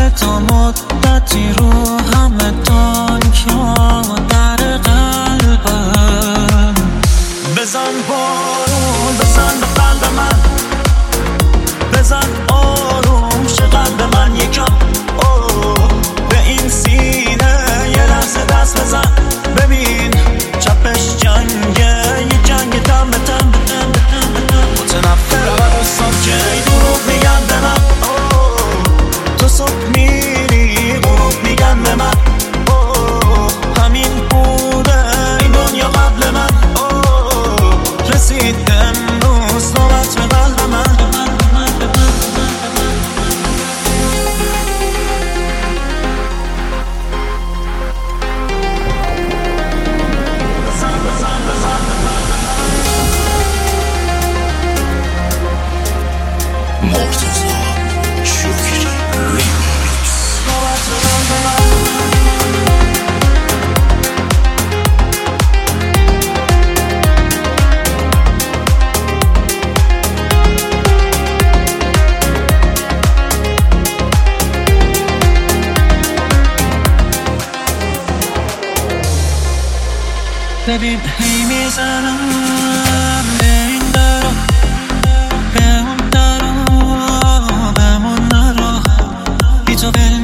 تا مدتی رو همه دنیا در قلبم. بزن بارون بزن به قلب من، بزن آروم شه قلب من یکم. به این سینه یه لحظه دست بزن، ببین چپش جنگه، یه جنگ دم به دم متنفرم از ساکه دروغ میگن به من. تو صبح میری غروب میگن به من. همین بوده این دنیا قبل من. رسید امروز نوبت به قلب من. مرتضی شکری ریمیکس. ببین هی میزنم به این درو، به اون درو، بمون نرو، بی تو